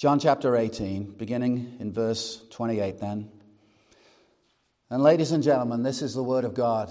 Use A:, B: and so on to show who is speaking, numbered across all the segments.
A: John chapter 18, beginning in verse 28 then. And ladies and gentlemen, this is the word of God.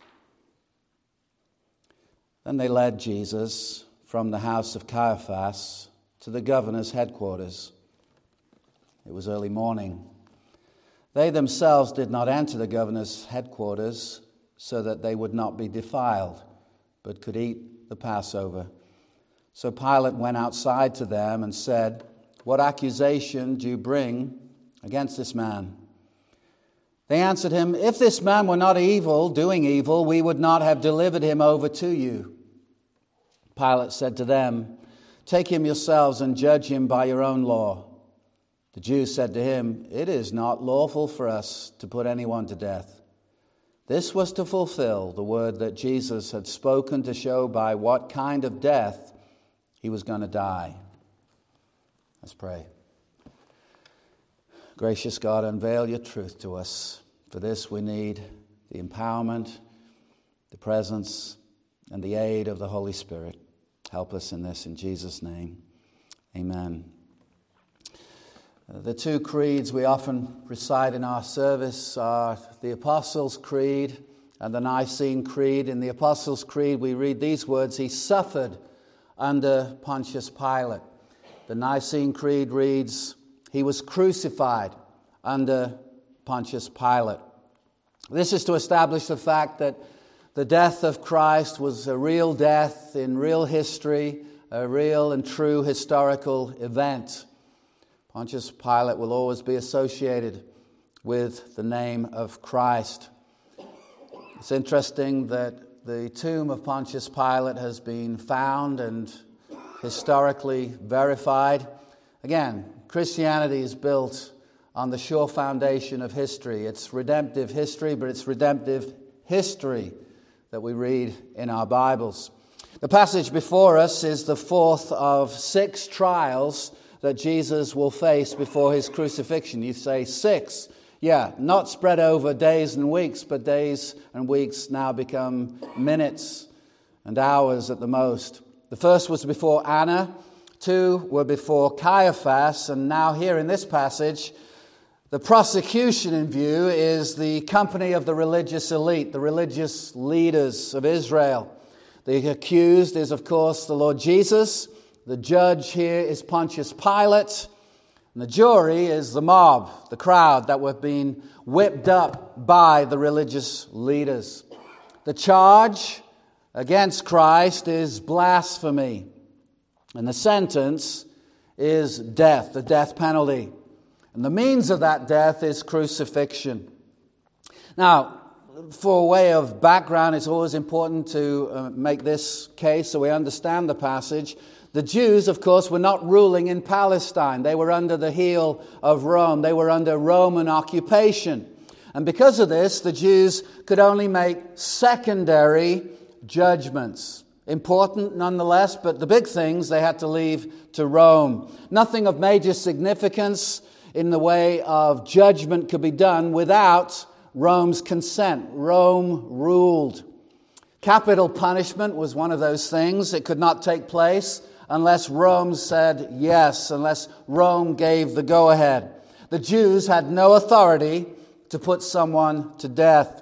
A: Then they led Jesus from the house of Caiaphas to the governor's headquarters. It was early morning. They themselves did not enter the governor's headquarters so that they would not be defiled, but could eat the Passover. So Pilate went outside to them and said, "What accusation do you bring against this man?" They answered him, "If this man were not doing evil, we would not have delivered him over to you." Pilate said to them, "Take him yourselves and judge him by your own law." The Jews said to him, "It is not lawful for us to put anyone to death." This was to fulfill the word that Jesus had spoken to show by what kind of death he was going to die. Let's pray. Gracious God, unveil your truth to us. For this we need the empowerment, the presence, and the aid of the Holy Spirit. Help us in this in Jesus' name. Amen. The two creeds we often recite in our service are the Apostles' Creed and the Nicene Creed. In the Apostles' Creed we read these words, "He suffered under Pontius Pilate." The Nicene Creed reads, "He was crucified under Pontius Pilate." This is to establish the fact that the death of Christ was a real death in real history, a real and true historical event. Pontius Pilate will always be associated with the name of Christ. It's interesting that the tomb of Pontius Pilate has been found and historically verified. Again, Christianity is built on the sure foundation of history. It's redemptive history, but it's redemptive history that we read in our Bibles. The passage before us is the fourth of 6 trials that Jesus will face before his crucifixion. You say 6. Yeah, not spread over days and weeks, but days and weeks now become minutes and hours at the most. The first was before Anna, 2 were before Caiaphas, and now here in this passage, the prosecution in view is the company of the religious elite, the religious leaders of Israel. The accused is, of course, the Lord Jesus. The judge here is Pontius Pilate. And the jury is the mob, the crowd that were being whipped up by the religious leaders. The charge against Christ is blasphemy. And the sentence is death, the death penalty. And the means of that death is crucifixion. Now, for way of background, it's always important to make this case so we understand the passage. The Jews, of course, were not ruling in Palestine. They were under the heel of Rome. They were under Roman occupation. And because of this, the Jews could only make secondary judgments. Important nonetheless, but the big things they had to leave to Rome. Nothing of major significance in the way of judgment could be done without Rome's consent. Rome ruled. Capital punishment was one of those things. It could not take place unless Rome said yes, unless Rome gave the go-ahead. The Jews had no authority to put someone to death.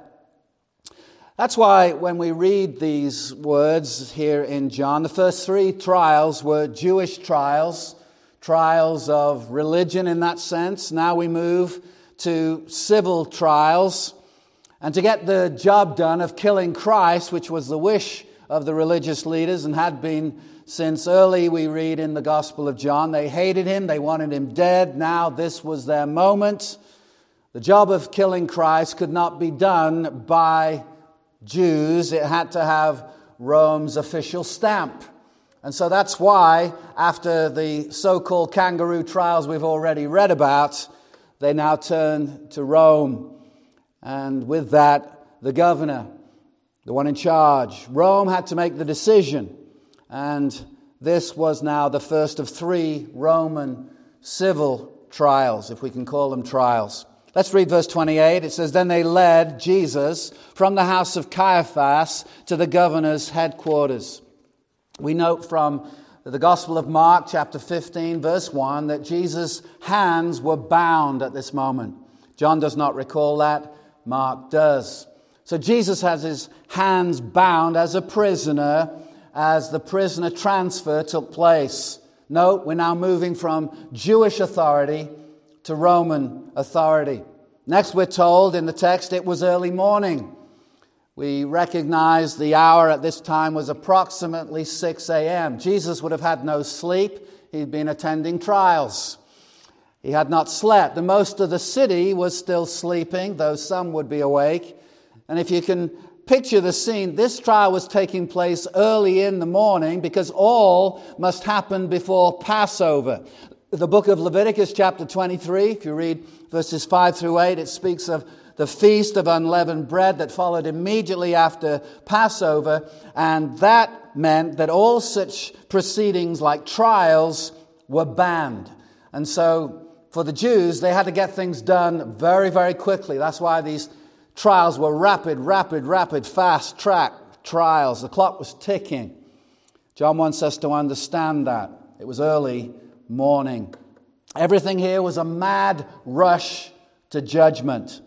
A: That's why when we read these words here in John, the first 3 trials were Jewish trials, trials of religion in that sense. Now we move to civil trials. And to get the job done of killing Christ, which was the wish of the religious leaders and had been since early, we read in the Gospel of John, they hated him, they wanted him dead. Now this was their moment. The job of killing Christ could not be done by Jews. It had to have Rome's official stamp. And so that's why, after the so-called kangaroo trials we've already read about, they now turn to Rome. And with that, the governor, the one in charge. Rome had to make the decision. And this was now the first of 3 Roman civil trials, if we can call them trials. Let's read verse 28. It says, "Then they led Jesus from the house of Caiaphas to the governor's headquarters." We note from the Gospel of Mark, chapter 15, verse 1, that Jesus' hands were bound at this moment. John does not recall that. Mark does. So Jesus has his hands bound as a prisoner as the prisoner transfer took place. Note, we're now moving from Jewish authority to Roman authority. Next, we're told in the text it was early morning. We recognize the hour at this time was approximately 6 a.m. Jesus would have had no sleep. He'd been attending trials. He had not slept. The most of the city was still sleeping, though some would be awake. And if you can picture the scene, this trial was taking place early in the morning because all must happen before Passover. The book of Leviticus chapter 23, if you read verses 5 through 8, it speaks of the feast of unleavened bread that followed immediately after Passover, and that meant that all such proceedings like trials were banned. And so for the Jews, they had to get things done very, very quickly. That's why these trials were rapid, fast-track trials. The clock was ticking. John wants us to understand that. It was early morning. Everything here was a mad rush to judgment.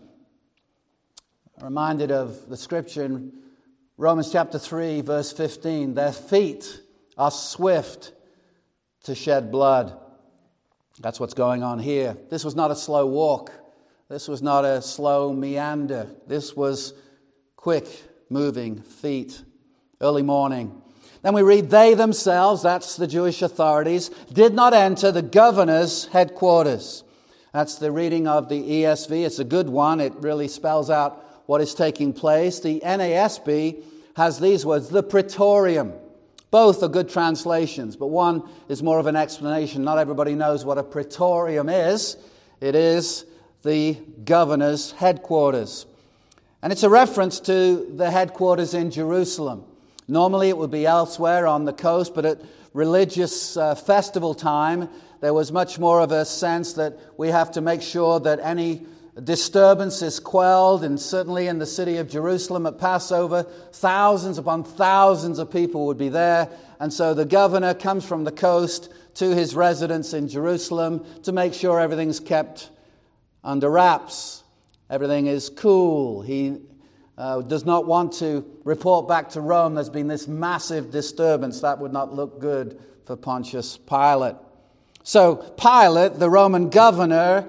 A: I'm reminded of the scripture in Romans chapter 3, verse 15. Their feet are swift to shed blood. That's what's going on here. This was not a slow walk. This was not a slow meander. This was quick moving feet. Early morning. Then we read, they themselves, that's the Jewish authorities, did not enter the governor's headquarters. That's the reading of the ESV. It's a good one. It really spells out what is taking place. The NASB has these words, the praetorium. Both are good translations, but one is more of an explanation. Not everybody knows what a praetorium is. It is the governor's headquarters. And it's a reference to the headquarters in Jerusalem. Normally it would be elsewhere on the coast, but at religious festival time, there was much more of a sense that we have to make sure that any disturbance is quelled, and certainly in the city of Jerusalem at Passover, thousands upon thousands of people would be there. And so the governor comes from the coast to his residence in Jerusalem to make sure everything's kept under wraps. Everything is cool. He does not want to report back to Rome there's been this massive disturbance. That would not look good for Pontius Pilate. So Pilate, the Roman governor,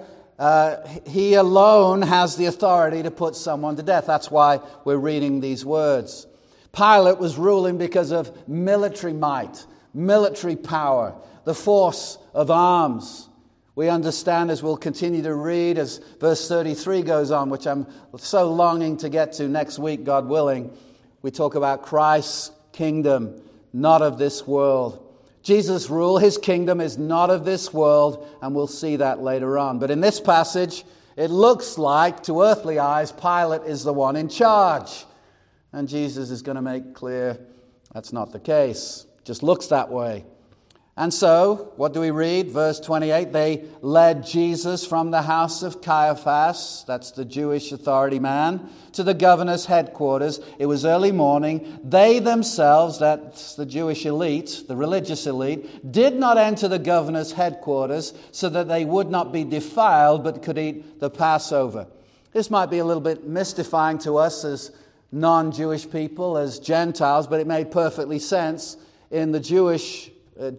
A: he alone has the authority to put someone to death. That's why we're reading these words. Pilate was ruling because of military might, military power, the force of arms. We understand, as we'll continue to read, as verse 33 goes on, which I'm so longing to get to next week, God willing, we talk about Christ's kingdom, not of this world. Jesus' rule, his kingdom is not of this world, and we'll see that later on. But in this passage, it looks like, to earthly eyes, Pilate is the one in charge. And Jesus is going to make clear that's not the case. It just looks that way. And so, what do we read? Verse 28, they led Jesus from the house of Caiaphas, that's the Jewish authority man, to the governor's headquarters. It was early morning. They themselves, that's the Jewish elite, the religious elite, did not enter the governor's headquarters so that they would not be defiled but could eat the Passover. This might be a little bit mystifying to us as non-Jewish people, as Gentiles, but it made perfectly sense in the Jewish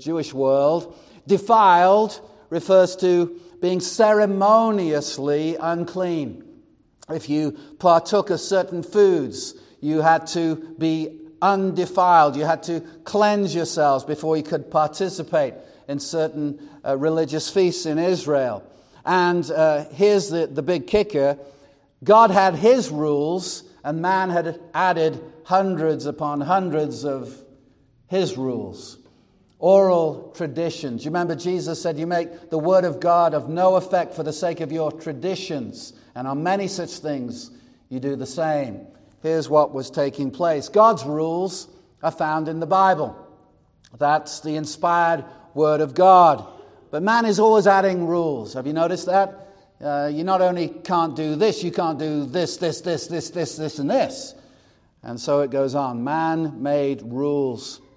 A: world. Defiled refers to being ceremoniously unclean. If you partook of certain foods, you had to be undefiled. You had to cleanse yourselves before you could participate in certain religious feasts in Israel. And here's the big kicker. God had his rules, and man had added hundreds upon hundreds of his rules. Oral traditions. You remember Jesus said, you make the word of God of no effect for the sake of your traditions. And on many such things, you do the same. Here's what was taking place. God's rules are found in the Bible. That's the inspired word of God. But man is always adding rules. Have you noticed that? You not only can't do this, you can't do this, and this. And so it goes on. Man made rules.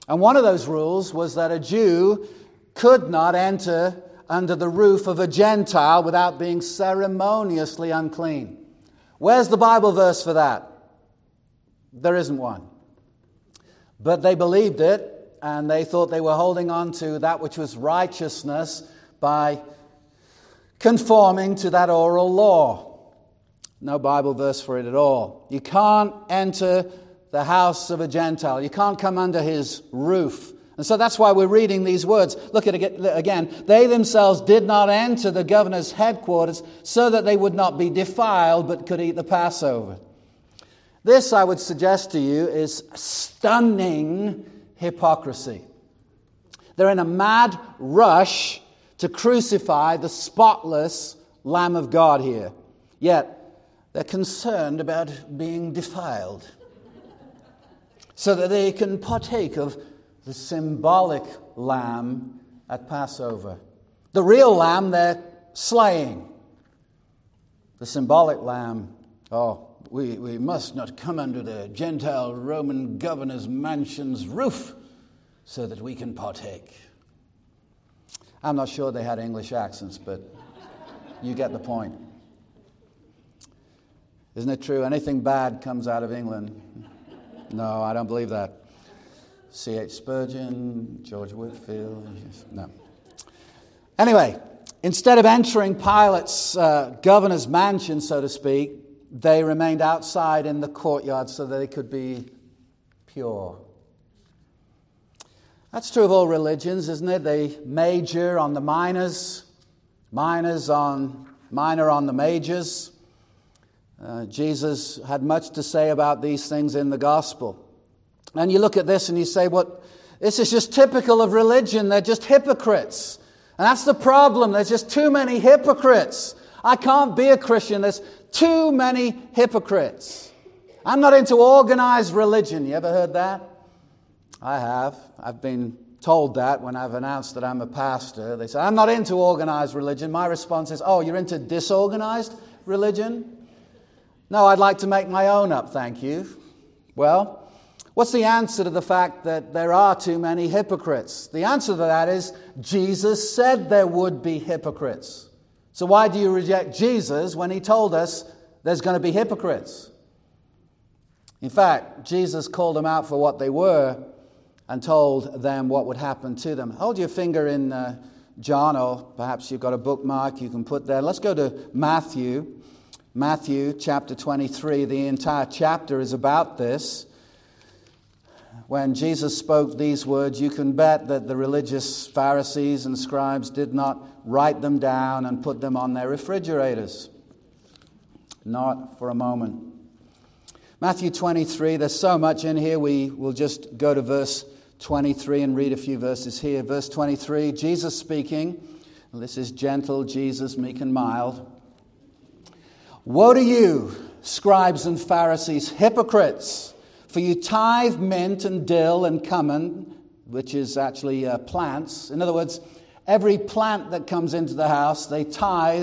A: And one of those rules was that a Jew could not enter under the roof of a Gentile without being ceremoniously unclean. Where's the Bible verse for that? There isn't one. But they believed it, and they thought they were holding on to that which was righteousness by conforming to that oral law. No Bible verse for it at all. You can't enter the house of a Gentile. You can't come under his roof. And so that's why we're reading these words. Look at it again. They themselves did not enter the governor's headquarters so that they would not be defiled but could eat the Passover. This, I would suggest to you, is stunning hypocrisy. They're in a mad rush to crucify the spotless Lamb of God here. Yet, they're concerned about being defiled so that they can partake of the symbolic lamb at Passover. The real lamb they're slaying. The symbolic lamb, we must not come under the Gentile Roman governor's mansion's roof so that we can partake. I'm not sure they had English accents, but you get the point. Isn't it true? Anything bad comes out of England. No, I don't believe that. C.H. Spurgeon, George Whitefield, no. Anyway, instead of entering Pilate's governor's mansion, so to speak, they remained outside in the courtyard so that they could be pure. That's true of all religions, isn't it? They major on the minors, minor on the majors. Jesus had much to say about these things in the gospel. And you look at this and you say, this is just typical of religion. They're just hypocrites. And that's the problem. There's just too many hypocrites. I can't be a Christian. There's too many hypocrites. I'm not into organized religion. You ever heard that? I have. I've been told that when I've announced that I'm a pastor. They say, I'm not into organized religion. My response is, you're into disorganized religion? No, I'd like to make my own up, thank you. Well, what's the answer to the fact that there are too many hypocrites? The answer to that is Jesus said there would be hypocrites. So why do you reject Jesus when he told us there's going to be hypocrites? In fact, Jesus called them out for what they were and told them what would happen to them. Hold your finger in John, or perhaps you've got a bookmark you can put there. Let's go to Matthew. Matthew chapter 23, the entire chapter is about this. When Jesus spoke these words, you can bet that the religious Pharisees and scribes did not write them down and put them on their refrigerators. Not for a moment. Matthew 23, there's so much in here, we will just go to verse 23 and read a few verses here. Verse 23, Jesus speaking. This is gentle Jesus, meek and mild. Woe to you, scribes and Pharisees, hypocrites, for you tithe mint and dill and cumin, which is actually plants. In other words, every plant that comes into the house, they tithe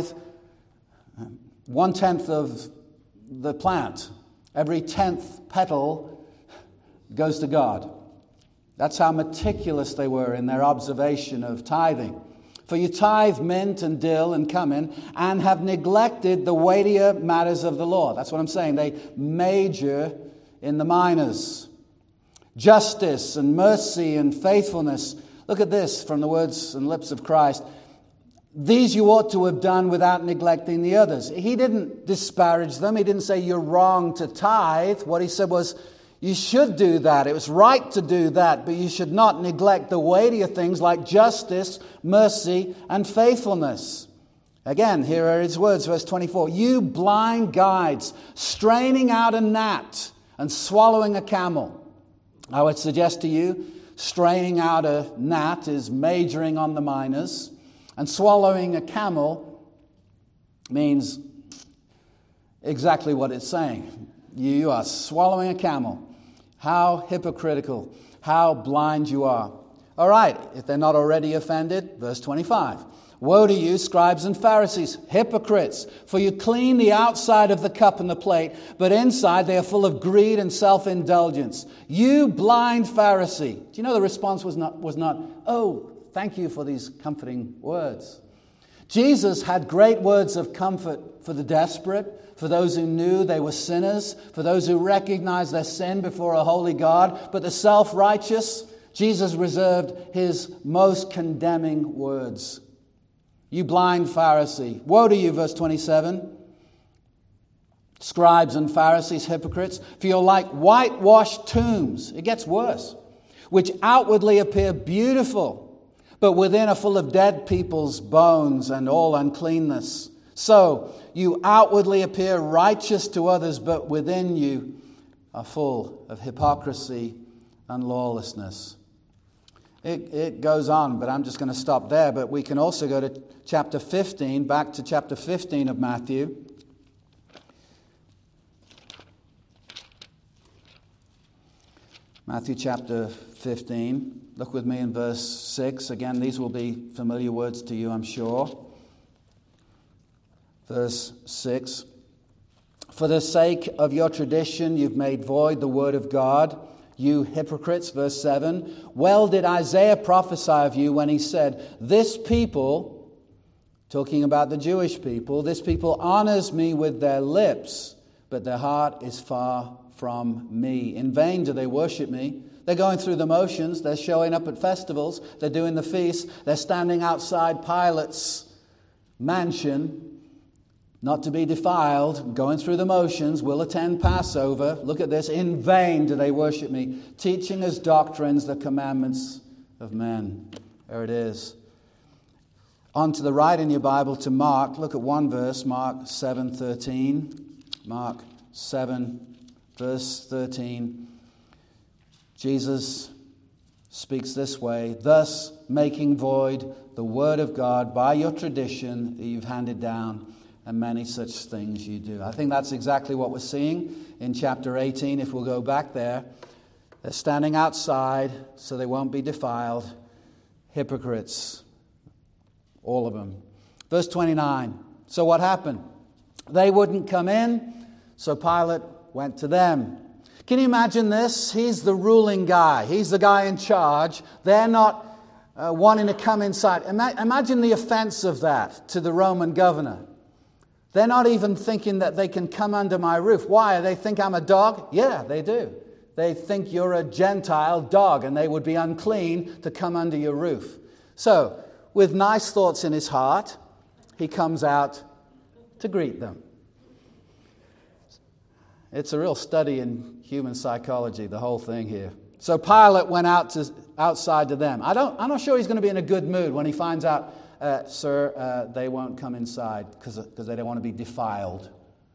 A: 1/10 of the plant. Every 10th petal goes to God. That's how meticulous they were in their observation of tithing. For you tithe mint and dill and cumin and have neglected the weightier matters of the law. That's what I'm saying. They major in the minors. Justice and mercy and faithfulness. Look at this from the words and lips of Christ. These you ought to have done without neglecting the others. He didn't disparage them. He didn't say you're wrong to tithe. What he said was, you should do that. It was right to do that, but you should not neglect the weightier things like justice, mercy, and faithfulness. Again, here are his words, verse 24. You blind guides, straining out a gnat and swallowing a camel. I would suggest to you, straining out a gnat is majoring on the minors, and swallowing a camel means exactly what it's saying. You are swallowing a camel. How hypocritical, how blind you are. All right, if they're not already offended, verse 25. Woe to you, scribes and Pharisees, hypocrites, for you clean the outside of the cup and the plate, but inside they are full of greed and self-indulgence. You blind Pharisee. Do you know the response was not, oh, thank you for these comforting words. Jesus had great words of comfort for the desperate, for those who knew they were sinners, for those who recognized their sin before a holy God, but the self-righteous, Jesus reserved his most condemning words. You blind Pharisee. Woe to you, verse 27. Scribes and Pharisees, hypocrites, for you're like whitewashed tombs. It gets worse. Which outwardly appear beautiful, but within are full of dead people's bones and all uncleanness. So you outwardly appear righteous to others, but within you are full of hypocrisy and lawlessness. It goes on, but I'm just going to stop there. But we can also go to chapter 15, back to chapter 15 of Matthew. Matthew chapter 15. Look with me in verse 6. Again, these will be familiar words to you, I'm sure. Verse 6. For the sake of your tradition, you've made void the word of God. You hypocrites, verse 7, well did Isaiah prophesy of you when he said, this people, talking about the Jewish people, this people honors me with their lips, but their heart is far from me. In vain do they worship me. They're going through the motions. They're showing up at festivals. They're doing the feasts. They're standing outside Pilate's mansion, not to be defiled, going through the motions, will attend Passover. Look at this. In vain do they worship me, teaching as doctrines the commandments of men. There it is. On to the right in your Bible to Mark. Look at one verse, Mark 7:13. Mark 7, verse 13. Jesus speaks this way, thus making void the word of God by your tradition that you've handed down, and many such things you do. I think that's exactly what we're seeing in chapter 18. If we'll go back there, they're standing outside so they won't be defiled. Hypocrites, all of them. Verse 29. So what happened? They wouldn't come in, so Pilate went to them. Can you imagine this? He's the ruling guy. He's the guy in charge. They're not wanting to come inside. Imagine the offense of that to the Roman governor. They're not even thinking that they can come under my roof. Why? They think I'm a dog? Yeah, they do. They think you're a Gentile dog, and they would be unclean to come under your roof. So, with nice thoughts in his heart, he comes out to greet them. It's a real study in human psychology, the whole thing here. So Pilate went outside to them. I'm not sure he's going to be in a good mood when he finds out, sir, they won't come inside because they don't want to be defiled.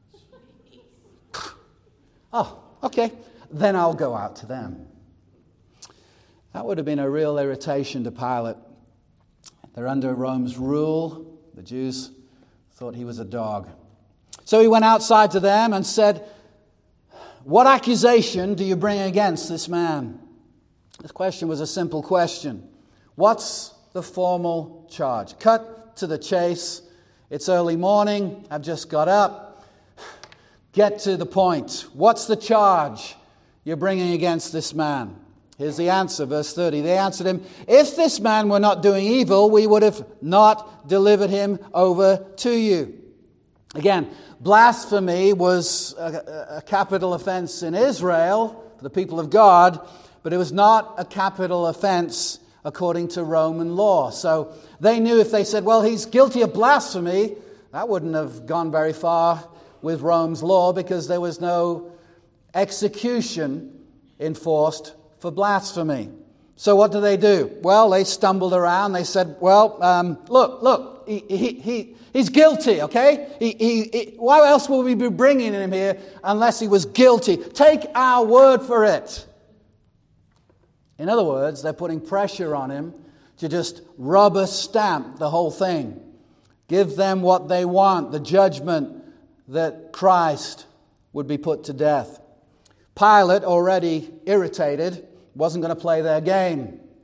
A: Oh, okay. Then I'll go out to them. That would have been a real irritation to Pilate. They're under Rome's rule. The Jews thought he was a dog. So he went outside to them and said, what accusation do you bring against this man? This question was a simple question. What's the formal charge? Cut to the chase. It's early morning. I've just got up. Get to the point. What's the charge you're bringing against this man? Here's the answer, verse 30. They answered him, if this man were not doing evil, we would have not delivered him over to you. Again, blasphemy was a capital offense in Israel for the people of God, but it was not a capital offense according to Roman law. So they knew if they said, well, he's guilty of blasphemy, that wouldn't have gone very far with Rome's law because there was no execution enforced for blasphemy. So what do? Well, they stumbled around. They said, well, look, he's guilty, okay? Why else would we be bringing him here unless he was guilty? Take our word for it. In other words, they're putting pressure on him to just rubber stamp the whole thing. Give them what they want, the judgment that Christ would be put to death. Pilate, already irritated, wasn't going to play their game.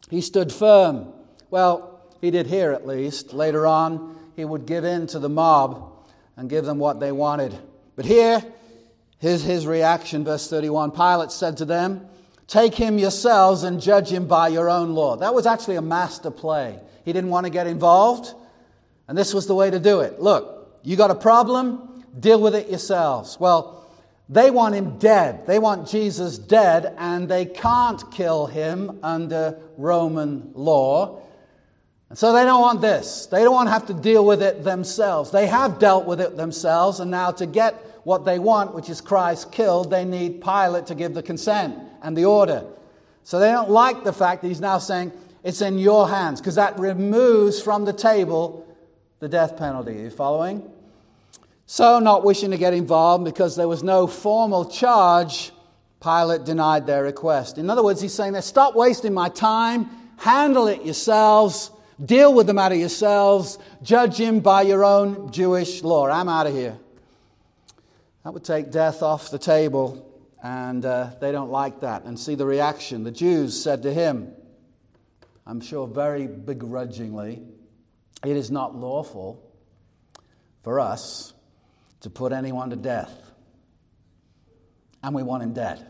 A: He stood firm. Well, he did here at least. Later on, he would give in to the mob and give them what they wanted. But here's his reaction, verse 31. Pilate said to them, "Take him yourselves and judge him by your own law." That was actually a master play. He didn't want to get involved, and this was the way to do it. Look, you got a problem, deal with it yourselves. Well, they want him dead. They want Jesus dead, and they can't kill him under Roman law. And so they don't want this. They don't want to have to deal with it themselves. They have dealt with it themselves, and now to get what they want, which is Christ killed, they need Pilate to give the consent and the order. So they don't like the fact that he's now saying, it's in your hands, because that removes from the table the death penalty. Are you following? So, not wishing to get involved because there was no formal charge, Pilate denied their request. In other words, he's saying, stop wasting my time, handle it yourselves, deal with the matter yourselves, judge him by your own Jewish law. I'm out of here. That would take death off the table, and they don't like that. And see the reaction. The Jews said to him, I'm sure very begrudgingly, it is not lawful for us to put anyone to death. And we want him dead.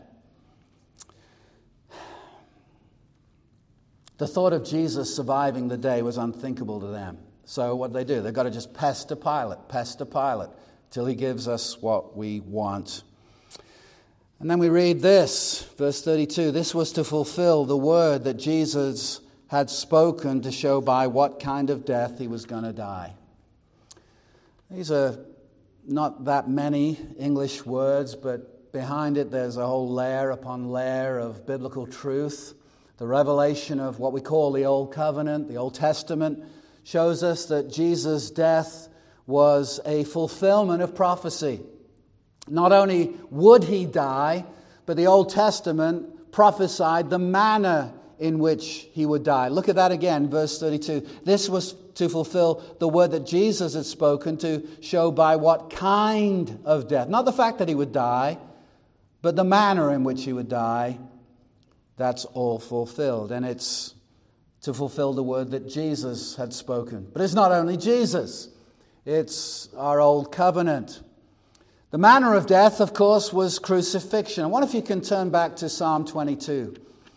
A: The thought of Jesus surviving the day was unthinkable to them. So what do? They've got to just pester Pilate, till he gives us what we want. And then we read this, verse 32. This was to fulfill the word that Jesus had spoken to show by what kind of death he was going to die. These are not that many English words, but behind it there's a whole layer upon layer of biblical truth. The revelation of what we call the Old Covenant, the Old Testament, shows us that Jesus' death was a fulfillment of prophecy. Not only would he die, but the Old Testament prophesied the manner in which he would die. Look at that again, verse 32. This was to fulfill the word that Jesus had spoken to show by what kind of death. Not the fact that he would die, but the manner in which he would die. That's all fulfilled. And it's to fulfill the word that Jesus had spoken. But it's not only Jesus. It's our Old Covenant. The manner of death, of course, was crucifixion. I wonder if you can turn back to Psalm 22.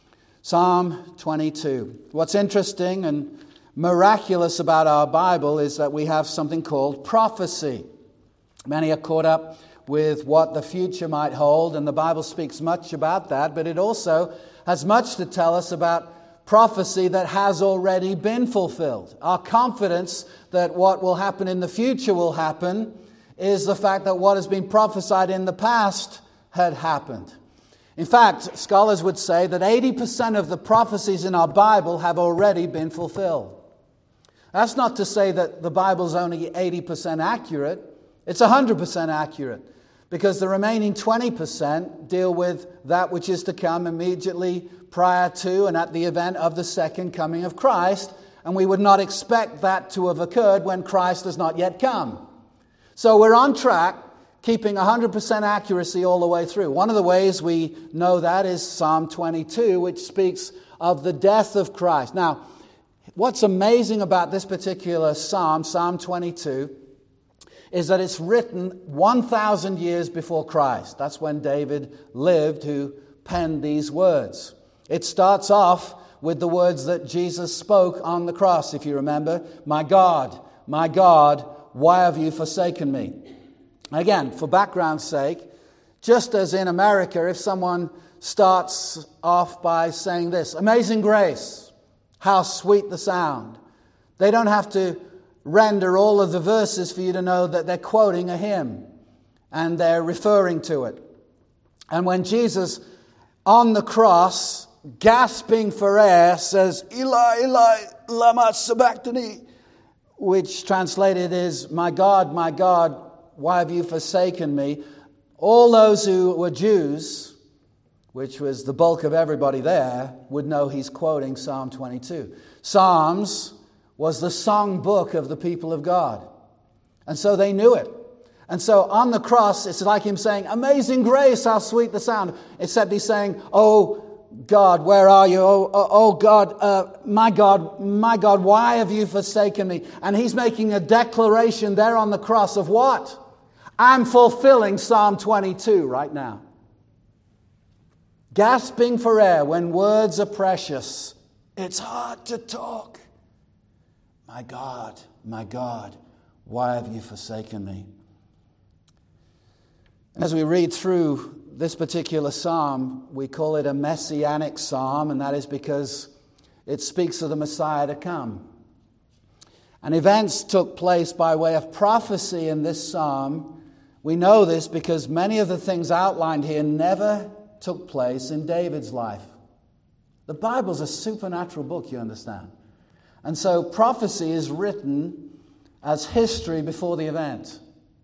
A: Psalm 22. What's interesting and miraculous about our Bible is that we have something called prophecy. Many are caught up with what the future might hold, and the Bible speaks much about that, but it also has much to tell us about prophecy that has already been fulfilled. Our confidence that what will happen in the future will happen is the fact that what has been prophesied in the past had happened. In fact, scholars would say that 80% of the prophecies in our Bible have already been fulfilled. That's not to say that the Bible's only 80% accurate. It's 100% accurate, because the remaining 20% deal with that which is to come immediately prior to and at the event of the second coming of Christ, and we would not expect that to have occurred when Christ has not yet come. So we're on track, keeping 100% accuracy all the way through. One of the ways we know that is Psalm 22, which speaks of the death of Christ. Now, what's amazing about this particular psalm, Psalm 22, is that it's written 1,000 years before Christ. That's when David lived, who penned these words. It starts off with the words that Jesus spoke on the cross, if you remember. My God, why have you forsaken me? Again, for background's sake, just as in America, if someone starts off by saying this, Amazing Grace, how sweet the sound, they don't have to render all of the verses for you to know that they're quoting a hymn and they're referring to it. And when Jesus, on the cross, gasping for air, says, Eli, Eli, lama sabachthani, which translated is, my God, why have you forsaken me? All those who were Jews, which was the bulk of everybody there, would know he's quoting Psalm 22. Psalms was the song book of the people of God. And so they knew it. And so on the cross, it's like him saying, Amazing Grace, how sweet the sound. Except he's saying, oh, God, where are you? Oh God, my God, why have you forsaken me? And he's making a declaration there on the cross of what? I'm fulfilling Psalm 22 right now. Gasping for air when words are precious. It's hard to talk. My God, why have you forsaken me? As we read through this particular psalm, we call it a messianic psalm, and that is because it speaks of the Messiah to come. And events took place by way of prophecy in this psalm. We know this because many of the things outlined here never took place in David's life. The Bible's a supernatural book, you understand. And so prophecy is written as history before the event.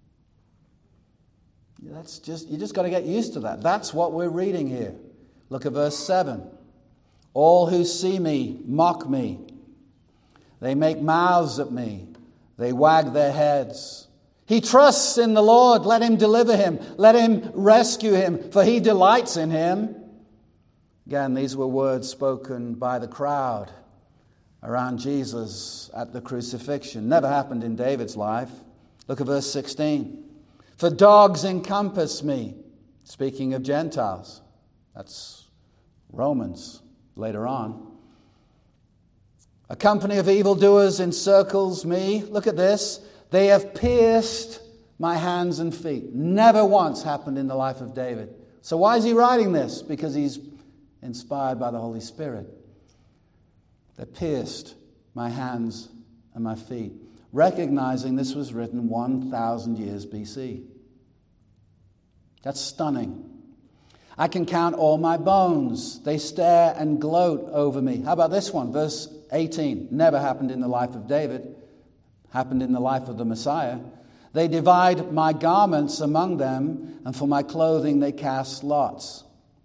A: You just got to get used to that. That's what we're reading here. Look at verse 7. All who see me mock me. They make mouths at me. They wag their heads. He trusts in the Lord. Let him deliver him. Let him rescue him, for he delights in him. Again, these were words spoken by the crowd around Jesus at the crucifixion. Never happened in David's life. Look at verse 16. For dogs encompass me. Speaking of Gentiles. That's Romans later on. A company of evildoers encircles me. Look at this. They have pierced my hands and feet. Never once happened in the life of David. So why is he writing this? Because he's inspired by the Holy Spirit. They pierced my hands and my feet, recognizing this was written 1,000 years BC. That's stunning. I can count all my bones. They stare and gloat over me. How about this one? Verse 18. Never happened in the life of David. Happened in the life of the Messiah. They divide my garments among them, and for my clothing they cast lots.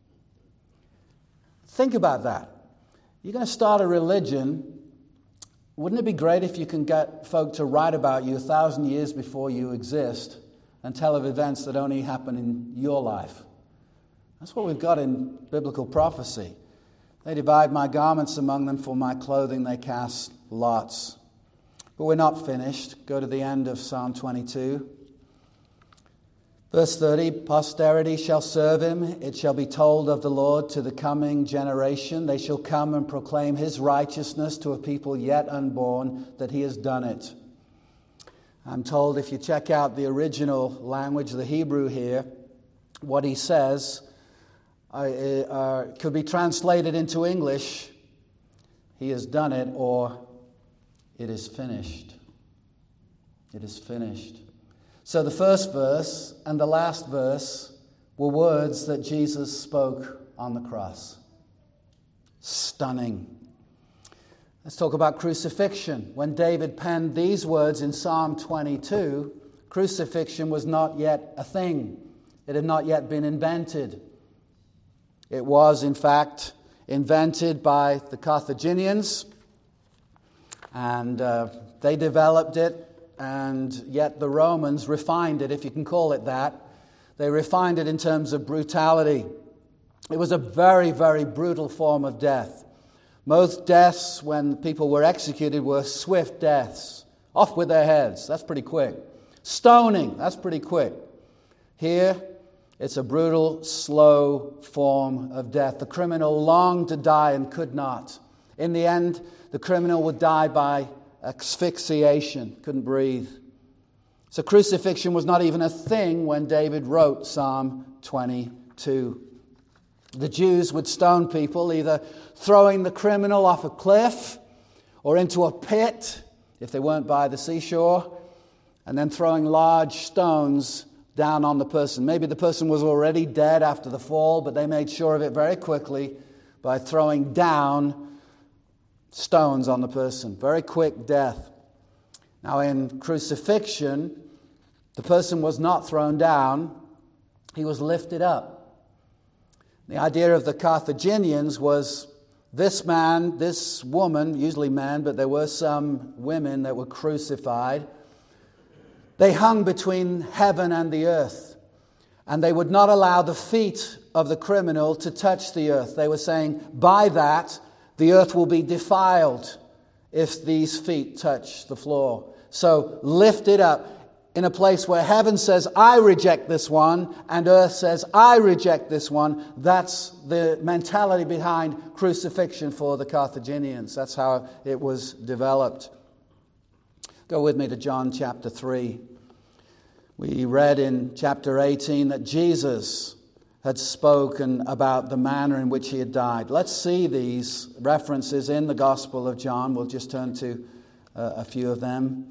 A: Think about that. You're going to start a religion. Wouldn't it be great if you can get folk to write about you 1,000 years before you exist and tell of events that only happen in your life? That's what we've got in biblical prophecy. They divide my garments among them, for my clothing they cast lots. But we're not finished. Go to the end of Psalm 22. Verse 30, posterity shall serve him. It shall be told of the Lord to the coming generation. They shall come and proclaim his righteousness to a people yet unborn, that he has done it. I'm told if you check out the original language, the Hebrew here, what he says could be translated into English, he has done it, or it is finished. It is finished. So the first verse and the last verse were words that Jesus spoke on the cross. Stunning. Let's talk about crucifixion. When David penned these words in Psalm 22, crucifixion was not yet a thing. It had not yet been invented. It was, in fact, invented by the Carthaginians, and they developed it. And yet the Romans refined it, if you can call it that. They refined it in terms of brutality. It was a very, very brutal form of death. Most deaths when people were executed were swift deaths. Off with their heads. That's pretty quick. Stoning. That's pretty quick. Here, it's a brutal, slow form of death. The criminal longed to die and could not. In the end, the criminal would die by asphyxiation, couldn't breathe. So crucifixion was not even a thing when David wrote Psalm 22. The Jews would stone people, either throwing the criminal off a cliff or into a pit, if they weren't by the seashore, and then throwing large stones down on the person. Maybe the person was already dead after the fall, but they made sure of it very quickly by throwing down stones on the person. Very quick death. Now in crucifixion, the person was not thrown down, he was lifted up. The idea of the Carthaginians was this man, this woman, usually men, but there were some women that were crucified. They hung between heaven and the earth. And they would not allow the feet of the criminal to touch the earth. They were saying, by that, the earth will be defiled if these feet touch the floor. So lift it up in a place where heaven says, I reject this one, and earth says, I reject this one. That's the mentality behind crucifixion for the Carthaginians. That's how it was developed. Go with me to John chapter 3. We read in chapter 18 that Jesus had spoken about the manner in which he had died. Let's see these references in the Gospel of John. We'll just turn to a few of them.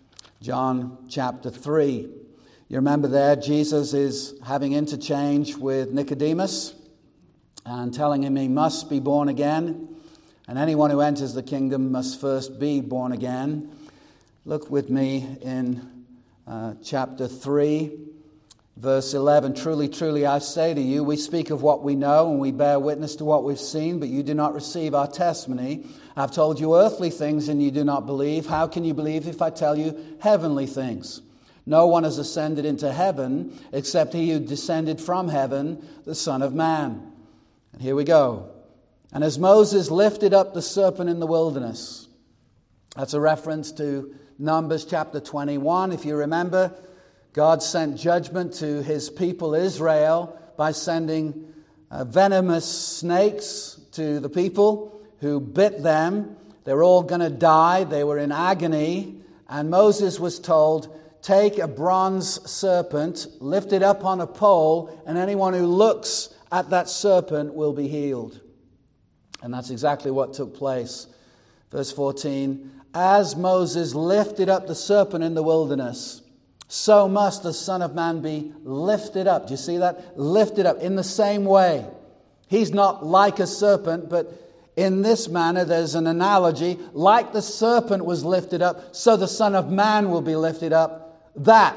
A: John chapter 3. You remember there, Jesus is having interchange with Nicodemus and telling him he must be born again. And anyone who enters the kingdom must first be born again. Look with me in chapter 3, verse 11. Truly, truly, I say to you, we speak of what we know and we bear witness to what we've seen, but you do not receive our testimony. I've told you earthly things and you do not believe. How can you believe if I tell you heavenly things? No one has ascended into heaven except he who descended from heaven, the Son of Man. And here we go. And as Moses lifted up the serpent in the wilderness, that's a reference to Numbers chapter 21. If you remember, God sent judgment to his people Israel by sending venomous snakes to the people who bit them. They were all going to die. They were in agony. And Moses was told, take a bronze serpent, lift it up on a pole, and anyone who looks at that serpent will be healed. And that's exactly what took place. Verse 14, as Moses lifted up the serpent in the wilderness, so must the Son of Man be lifted up. Do you see that? Lifted up in the same way. He's not like a serpent, but in this manner there's an analogy. Like the serpent was lifted up, so the Son of Man will be lifted up,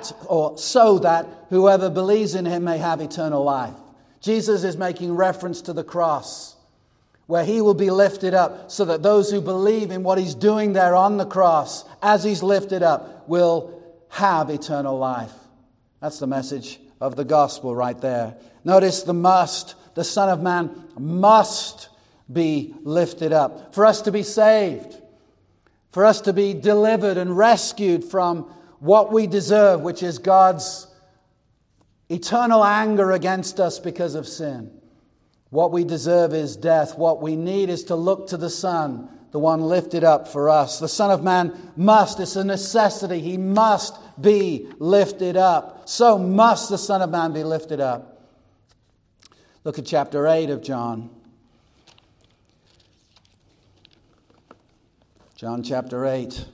A: so that whoever believes in him may have eternal life. Jesus is making reference to the cross, where he will be lifted up so that those who believe in what he's doing there on the cross, as he's lifted up, will have eternal life. That's the message of the gospel right there. Notice the must. The Son of Man must be lifted up for us to be saved, for us to be delivered and rescued from what we deserve, which is God's eternal anger against us because of sin. What we deserve is death. What we need is to look to the Son, the one lifted up for us. The Son of Man must, it's a necessity. He must be lifted up. So must the Son of Man be lifted up. Look at chapter 8 of John. John chapter 8.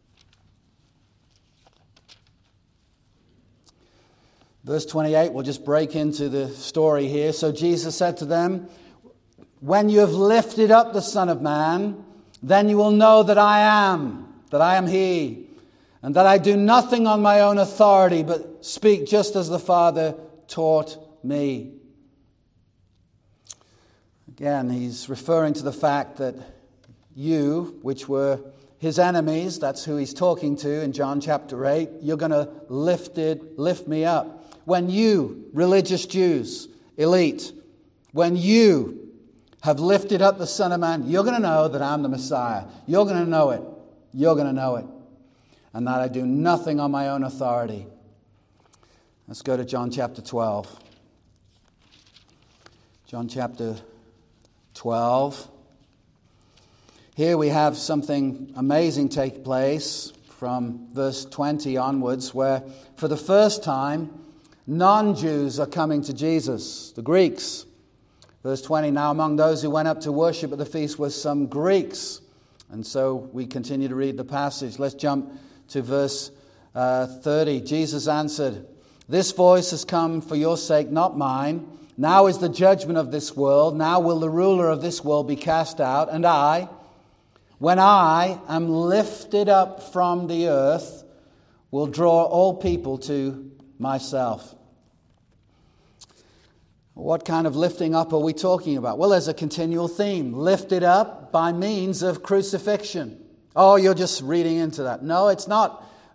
A: Verse 28, we'll just break into the story here. So Jesus said to them, when you have lifted up the Son of Man, then you will know that I am He, and that I do nothing on my own authority, but speak just as the Father taught me. Again, he's referring to the fact that you, which were his enemies, that's who he's talking to in John chapter 8, you're going to lift me up. When you, religious Jews, elite, when you have lifted up the Son of Man, you're going to know that I'm the Messiah. You're going to know it. You're going to know it. And that I do nothing on my own authority. Let's go to John chapter 12. John chapter 12. Here we have something amazing take place from verse 20 onwards, where for the first time, non-Jews are coming to Jesus, the Greeks. Verse 20, now among those who went up to worship at the feast were some Greeks. And so we continue to read the passage. Let's jump to verse 30. Jesus answered, this voice has come for your sake, not mine. Now is the judgment of this world. Now will the ruler of this world be cast out. And I, when I am lifted up from the earth, will draw all people to myself. What kind of lifting up are we talking about? Well, there's a continual theme. Lifted up by means of crucifixion. Oh, you're just reading into that. No, it's not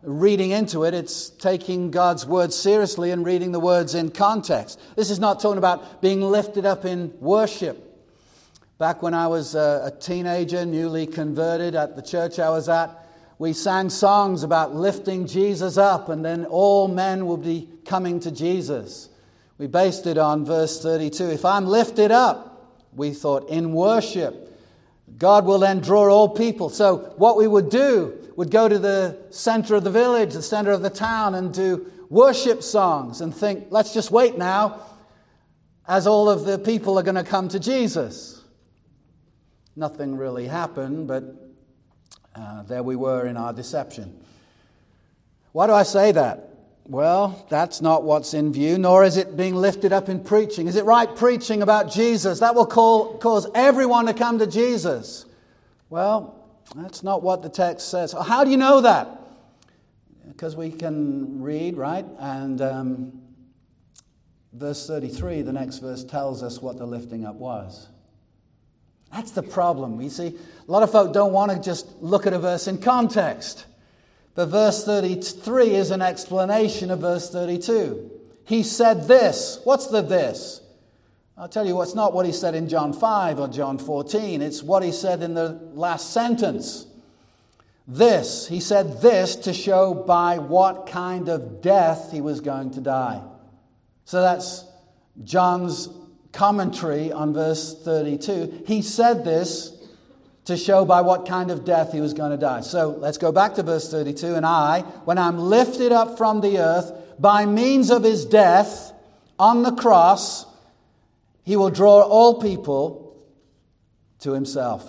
A: reading into it. It's taking God's word seriously and reading the words in context. This is not talking about being lifted up in worship. Back when I was a teenager, newly converted at the church I was at, we sang songs about lifting Jesus up, and then all men will be coming to Jesus. We based it on verse 32. If I'm lifted up, we thought, in worship, God will then draw all people. So what we would do would go to the center of the village, the center of the town, and do worship songs and think, let's just wait now as all of the people are going to come to Jesus. Nothing really happened, but there we were in our deception. Why do I say that? Well, that's not what's in view, nor is it being lifted up in preaching. Is it right preaching about Jesus? That will cause everyone to come to Jesus. Well, that's not what the text says. How do you know that? Because we can read, right? And verse 33, the next verse, tells us what the lifting up was. That's the problem. You see, a lot of folk don't want to just look at a verse in context. But verse 33 is an explanation of verse 32. He said this. What's the this? I'll tell you, it's not what he said in John 5 or John 14. It's what he said in the last sentence. This. He said this to show by what kind of death he was going to die. So that's John's commentary on verse 32. He said this to show by what kind of death he was going to die. So let's go back to verse 32. And I, when I'm lifted up from the earth by means of his death on the cross, he will draw all people to himself.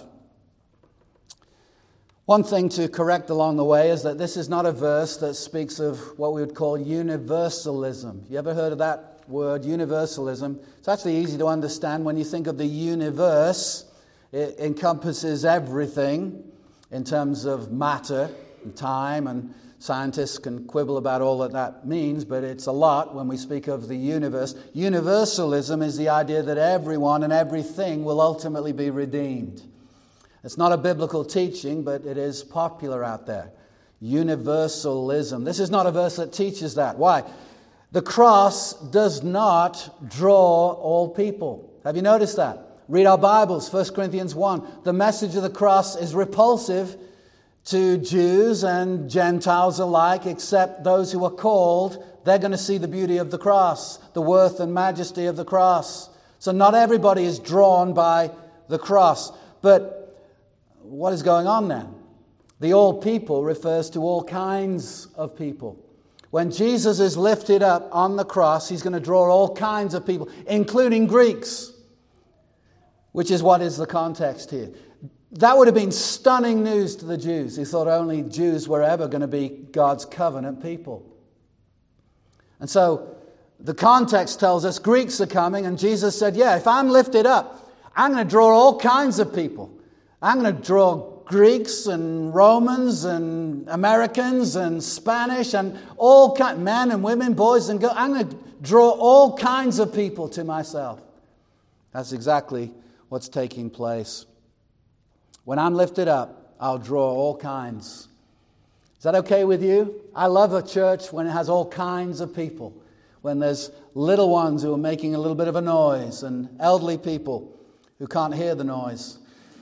A: One thing to correct along the way is that this is not a verse that speaks of what we would call universalism. You ever heard of that word, universalism? It's actually easy to understand when you think of the universe. It encompasses everything in terms of matter and time, and scientists can quibble about all that means, but it's a lot when we speak of the universe. Universalism is the idea that everyone and everything will ultimately be redeemed. It's not a biblical teaching, but it is popular out there. Universalism. This is not a verse that teaches that. Why? The cross does not draw all people. Have you noticed that? Read our Bibles, 1 Corinthians 1. The message of the cross is repulsive to Jews and Gentiles alike, except those who are called. They're going to see the beauty of the cross, the worth and majesty of the cross. So not everybody is drawn by the cross. But what is going on then? The all people refers to all kinds of people. When Jesus is lifted up on the cross, he's going to draw all kinds of people, including Greeks, which is what is the context here. That would have been stunning news to the Jews who thought only Jews were ever going to be God's covenant people. And so the context tells us Greeks are coming, and Jesus said, yeah, if I'm lifted up, I'm going to draw all kinds of people. I'm going to draw Greeks and Romans and Americans and Spanish and all kinds, men and women, boys and girls. I'm going to draw all kinds of people to myself. That's exactly what's taking place. When I'm lifted up, I'll draw all kinds. Is that okay with you? I love a church when it has all kinds of people. When there's little ones who are making a little bit of a noise and elderly people who can't hear the noise.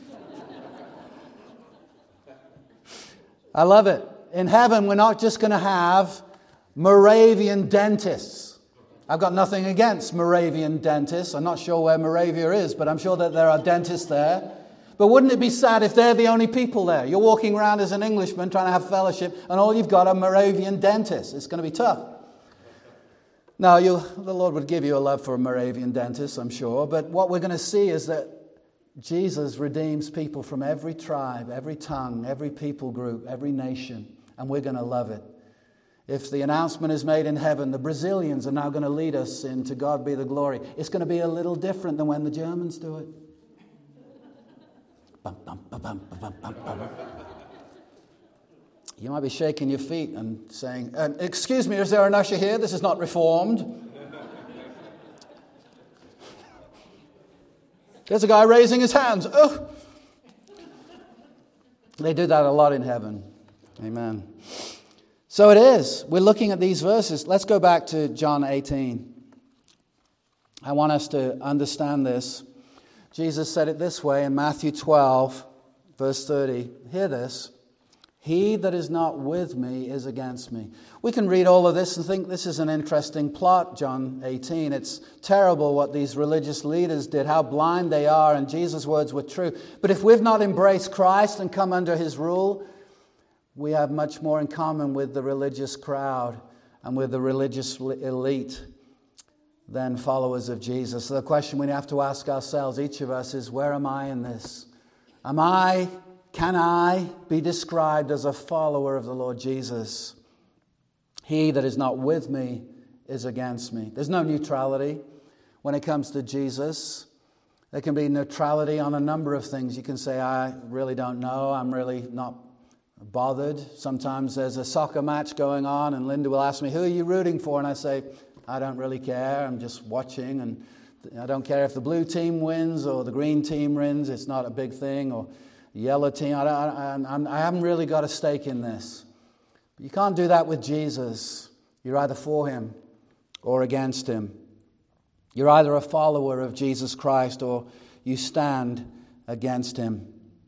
A: I love it. In heaven, we're not just going to have Moravian dentists. I've got nothing against Moravian dentists. I'm not sure where Moravia is, but I'm sure that there are dentists there. But wouldn't it be sad if they're the only people there? You're walking around as an Englishman trying to have fellowship, and all you've got are Moravian dentists. It's going to be tough. Now, the Lord would give you a love for a Moravian dentist, I'm sure. But what we're going to see is that Jesus redeems people from every tribe, every tongue, every people group, every nation, and we're going to love it. If the announcement is made in heaven, the Brazilians are now going to lead us in To God Be the Glory. It's going to be a little different than when the Germans do it. Bum, bum, bum, bum, bum, bum, bum. You might be shaking your feet and saying, excuse me, is there an usher here? This is not Reformed. There's a guy raising his hands. Oh. They do that a lot in heaven. Amen. So it is. We're looking at these verses. Let's go back to John 18. I want us to understand this. Jesus said it this way in Matthew 12, verse 30. Hear this. He that is not with me is against me. We can read all of this and think this is an interesting plot, John 18. It's terrible what these religious leaders did, how blind they are, and Jesus' words were true. But if we've not embraced Christ and come under his rule, we have much more in common with the religious crowd and with the religious elite than followers of Jesus. So the question we have to ask ourselves, each of us, is where am I in this? Can I be described as a follower of the Lord Jesus? He that is not with me is against me. There's no neutrality when it comes to Jesus. There can be neutrality on a number of things. You can say, I really don't know. I'm really not bothered. Sometimes there's a soccer match going on and Linda will ask me, who are you rooting for? And I say, I don't really care. I'm just watching, and I don't care if the blue team wins or the green team wins. It's not a big thing. Or the yellow team. I haven't really got a stake in this. But you can't do that with Jesus. You're either for him or against him. You're either a follower of Jesus Christ or you stand against him.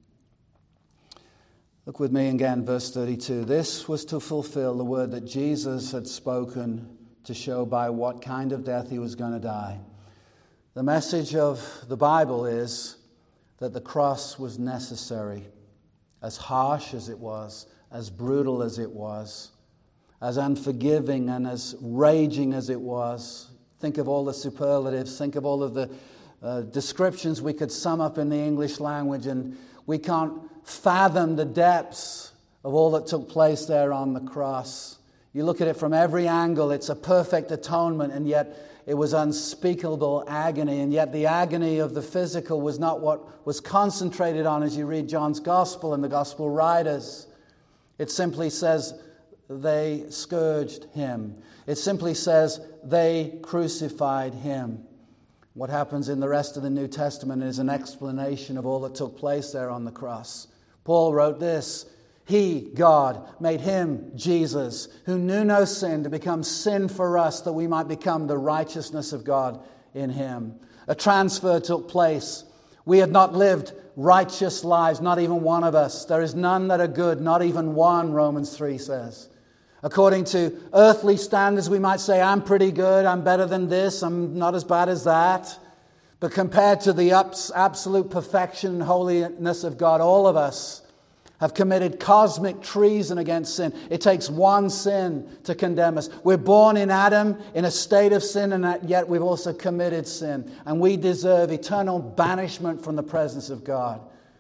A: Look with me again, verse 32. This was to fulfill the word that Jesus had spoken, to show by what kind of death he was going to die. The message of the Bible is that the cross was necessary. As harsh as it was, as brutal as it was, as unforgiving and as raging as it was. Think of all the superlatives, think of all of the descriptions we could sum up in the English language, and we can't fathom the depths of all that took place there on the cross. You look at it from every angle, it's a perfect atonement, and yet it was unspeakable agony. And yet the agony of the physical was not what was concentrated on as you read John's Gospel and the Gospel writers. It simply says they scourged him. It simply says they crucified him. What happens in the rest of the New Testament is an explanation of all that took place there on the cross. Paul wrote this, He, God, made him, Jesus, who knew no sin, to become sin for us, that we might become the righteousness of God in him. A transfer took place. We had not lived righteous lives, not even one of us. There is none that are good, not even one, Romans 3 says. According to earthly standards, we might say, I'm pretty good, I'm better than this, I'm not as bad as that. But compared to the absolute perfection and holiness of God, all of us have committed cosmic treason against sin. It takes one sin to condemn us. We're born in Adam in a state of sin, and yet we've also committed sin. And we deserve eternal banishment from the presence of God.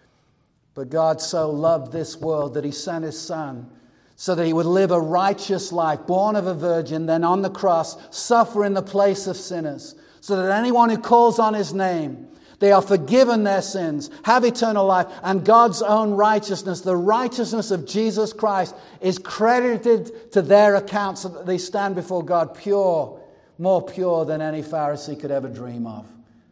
A: But God so loved this world that he sent his Son so that he would live a righteous life, born of a virgin, then on the cross, suffer in the place of sinners, so that anyone who calls on his name, they are forgiven their sins, have eternal life, and God's own righteousness, the righteousness of Jesus Christ, is credited to their account so that they stand before God pure, more pure than any Pharisee could ever dream of.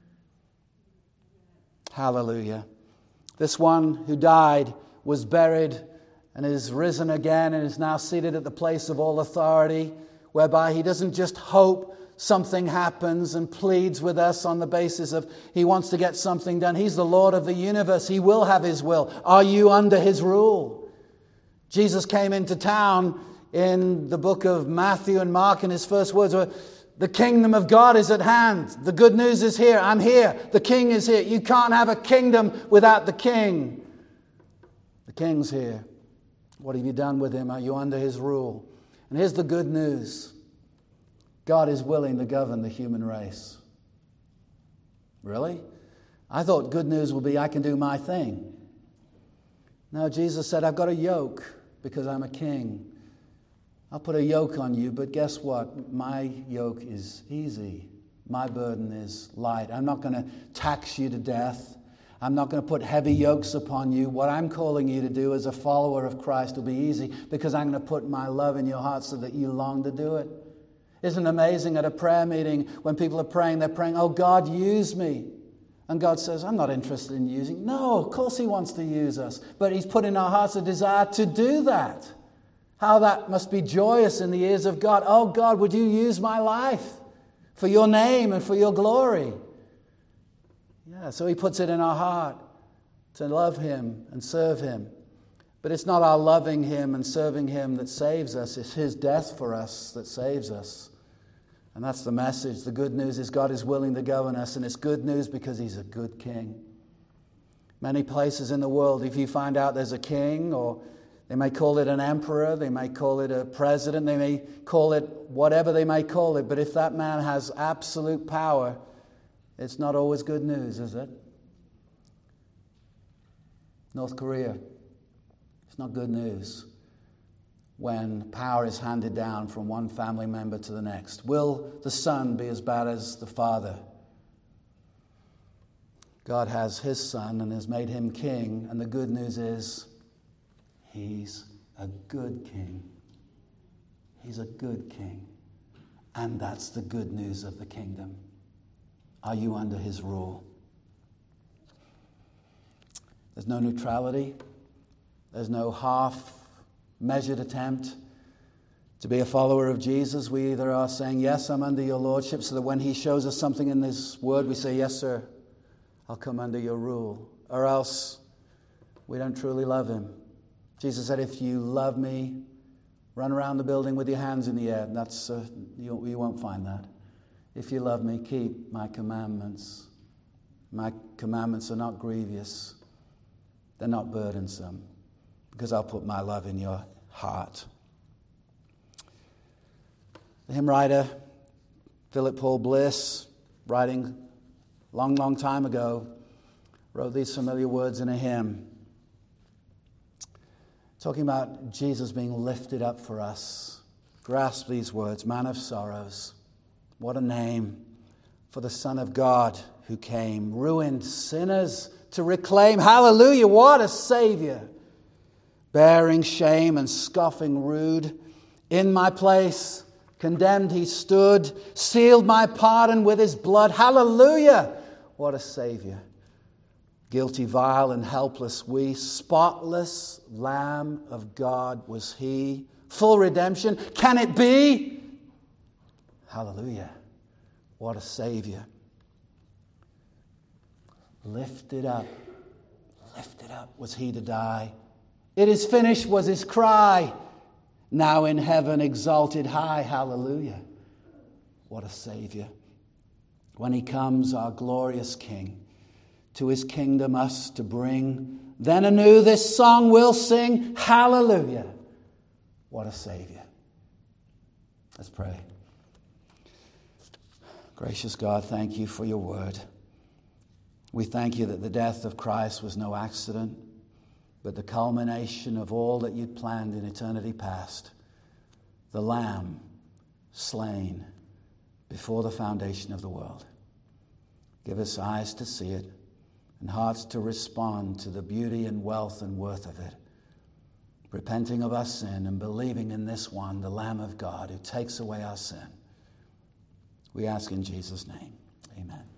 A: Hallelujah. This one who died was buried and is risen again and is now seated at the place of all authority, whereby he doesn't just hope something happens and pleads with us on the basis of he wants to get something done. He's the Lord of the universe. He will have his will. Are you under his rule? Jesus came into town in the book of Matthew and Mark, and his first words were, the kingdom of God is at hand. The good news is here. I'm here. The king is here. You can't have a kingdom without the king. The king's here. What have you done with him? Are you under his rule? And here's the good news. God is willing to govern the human race. Really? I thought good news would be I can do my thing. No, Jesus said, I've got a yoke because I'm a king. I'll put a yoke on you, but guess what? My yoke is easy. My burden is light. I'm not going to tax you to death. I'm not going to put heavy yokes upon you. What I'm calling you to do as a follower of Christ will be easy because I'm going to put my love in your heart so that you long to do it. Isn't it amazing at a prayer meeting when people are praying, they're praying, oh God, use me. And God says, I'm not interested in using you. No, of course he wants to use us. But he's put in our hearts a desire to do that. How that must be joyous in the ears of God. Oh God, would you use my life for your name and for your glory? Yeah, so he puts it in our heart to love him and serve him. But it's not our loving him and serving him that saves us. It's his death for us that saves us. And that's the message. The good news is God is willing to govern us. And it's good news because he's a good king. Many places in the world, if you find out there's a king, or they may call it an emperor, they may call it a president, they may call it whatever they may call it. But if that man has absolute power, it's not always good news, is it? North Korea. It's not good news when power is handed down from one family member to the next. Will the son be as bad as the father? God has his son and has made him king, and the good news is he's a good king. He's a good king. And that's the good news of the kingdom. Are you under his rule? There's no neutrality. There's no half-measured attempt to be a follower of Jesus. We either are saying, yes, I'm under your lordship, so that when he shows us something in this word, we say, yes, sir, I'll come under your rule. Or else we don't truly love him. Jesus said, if you love me, run around the building with your hands in the air. And that's you won't find that. If you love me, keep my commandments. My commandments are not grievous. They're not burdensome. Because I'll put my love in your heart. The hymn writer, Philip Paul Bliss, writing long, long time ago, wrote these familiar words in a hymn, talking about Jesus being lifted up for us. Grasp these words, man of sorrows. What a name for the Son of God who came, ruined sinners to reclaim. Hallelujah, what a Savior. Bearing shame and scoffing rude, in my place, condemned he stood, sealed my pardon with his blood. Hallelujah! What a Savior. Guilty, vile, and helpless we, spotless Lamb of God was he. Full redemption, can it be? Hallelujah! What a Savior. Lifted up was he to die. It is finished was his cry. Now in heaven exalted high. Hallelujah. What a Savior. When he comes, our glorious King, to his kingdom us to bring, then anew this song we'll sing. Hallelujah. What a Savior. Let's pray. Gracious God, thank you for your word. We thank you that the death of Christ was no accident, but the culmination of all that you'd planned in eternity past. The Lamb slain before the foundation of the world. Give us eyes to see it and hearts to respond to the beauty and wealth and worth of it. Repenting of our sin and believing in this one, the Lamb of God, who takes away our sin. We ask in Jesus' name. Amen.